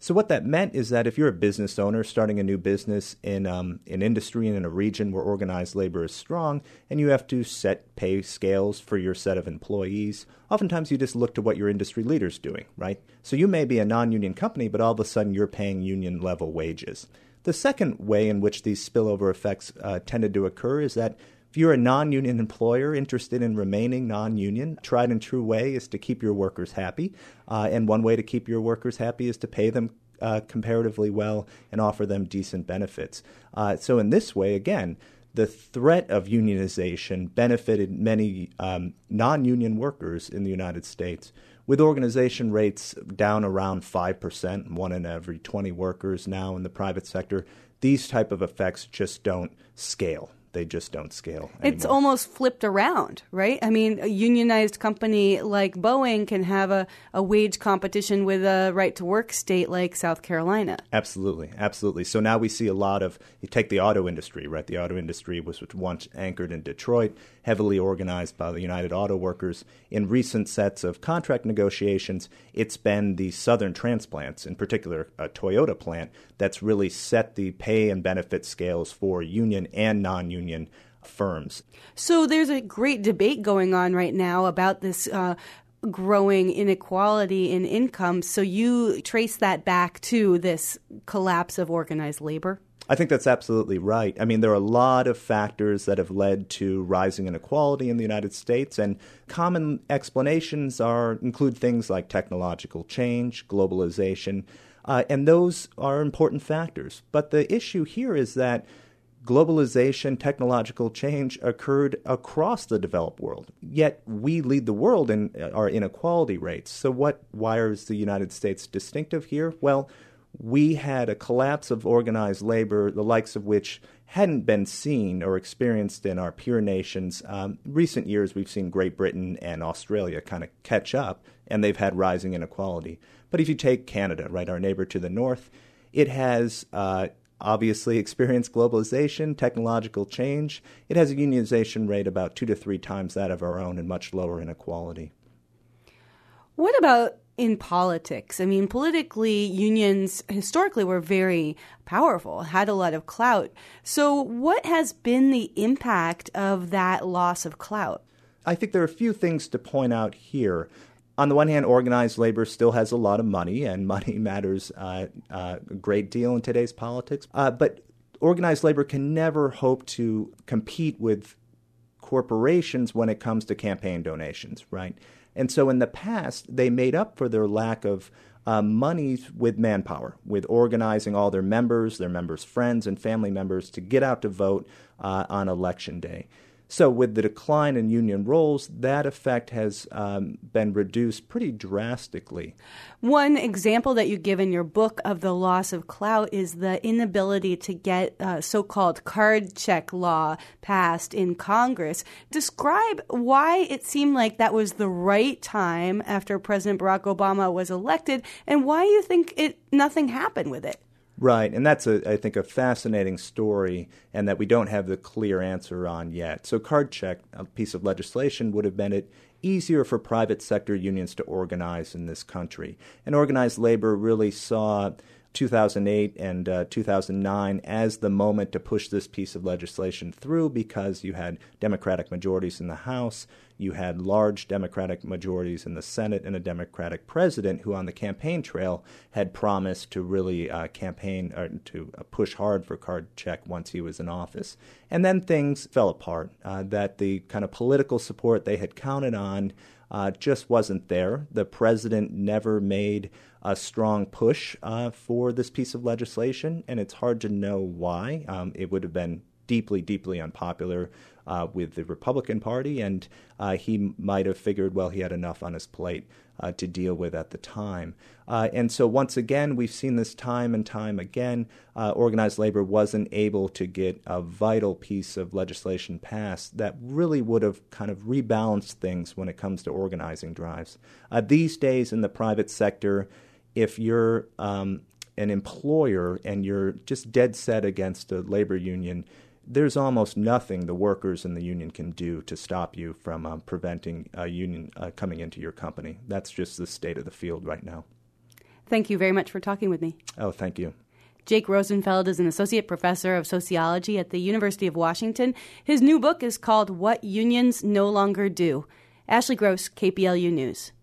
So what that meant is that if you're a business owner starting a new business in an industry and in a region where organized labor is strong, and you have to set pay scales for your set of employees, oftentimes you just look to what your industry leader's doing, right? So you may be a non-union company, but all of a sudden you're paying union-level wages. The second way in which these spillover effects tended to occur is that if you're a non-union employer interested in remaining non-union, tried and true way is to keep your workers happy. And one way to keep your workers happy is to pay them comparatively well and offer them decent benefits. So in this way, again, the threat of unionization benefited many non-union workers in the United States. With organization rates down around 5%, 1 in every 20 workers now in the private sector, these type of effects just don't scale. They just don't scale anymore. It's almost flipped around, right? I mean, a unionized company like Boeing can have a wage competition with a right-to-work state like South Carolina. Absolutely, absolutely. So now we see a lot of, you take the auto industry, right? The auto industry was once anchored in Detroit, heavily organized by the United Auto Workers. In recent sets of contract negotiations, it's been the Southern transplants, in particular a Toyota plant, that's really set the pay and benefit scales for union and non-union firms. So there's a great debate going on right now about this growing inequality in income. So you trace that back to this collapse of organized labor? I think that's absolutely right. I mean, there are a lot of factors that have led to rising inequality in the United States, and common explanations include things like technological change, globalization, and those are important factors. But the issue here is that globalization, technological change occurred across the developed world, yet we lead the world in our inequality rates. So why is the United States distinctive here? Well, we had a collapse of organized labor, the likes of which hadn't been seen or experienced in our peer nations. Recent years, we've seen Great Britain and Australia kind of catch up, and they've had rising inequality. But if you take Canada, right, our neighbor to the north, it has obviously experienced globalization, technological change. It has a unionization rate about 2 to 3 times that of our own and much lower inequality. What about in politics? I mean, politically, unions historically were very powerful, had a lot of clout. So what has been the impact of that loss of clout? I think there are a few things to point out here. On the one hand, organized labor still has a lot of money, and money matters a great deal in today's politics. But organized labor can never hope to compete with corporations when it comes to campaign donations, right? And so in the past, they made up for their lack of money with manpower, with organizing all their members' friends, and family members to get out to vote on Election Day. So with the decline in union roles, that effect has been reduced pretty drastically. One example that you give in your book of the loss of clout is the inability to get so-called card check law passed in Congress. Describe why it seemed like that was the right time after President Barack Obama was elected, and why you think nothing happened with it. Right, and that's, I think, a fascinating story, and that we don't have the clear answer on yet. So card check, a piece of legislation, would have made it easier for private sector unions to organize in this country. And organized labor really saw 2008 and 2009 as the moment to push this piece of legislation through, because you had Democratic majorities in the House, you had large Democratic majorities in the Senate, and a Democratic president who on the campaign trail had promised to really campaign or to push hard for card check once he was in office. And then things fell apart, that the kind of political support they had counted on just wasn't there. The president never made a strong push for this piece of legislation, and it's hard to know why. It would have been deeply, deeply unpopular with the Republican Party, and he might have figured, well, he had enough on his plate to deal with at the time. And so once again, we've seen this time and time again. Organized labor wasn't able to get a vital piece of legislation passed that really would have kind of rebalanced things when it comes to organizing drives. These days in the private sector, if you're an employer and you're just dead set against a labor union, there's almost nothing the workers in the union can do to stop you from preventing a union coming into your company. That's just the state of the field right now. Thank you very much for talking with me. Oh, thank you. Jake Rosenfeld is an associate professor of sociology at the University of Washington. His new book is called What Unions No Longer Do. Ashley Gross, KPLU News.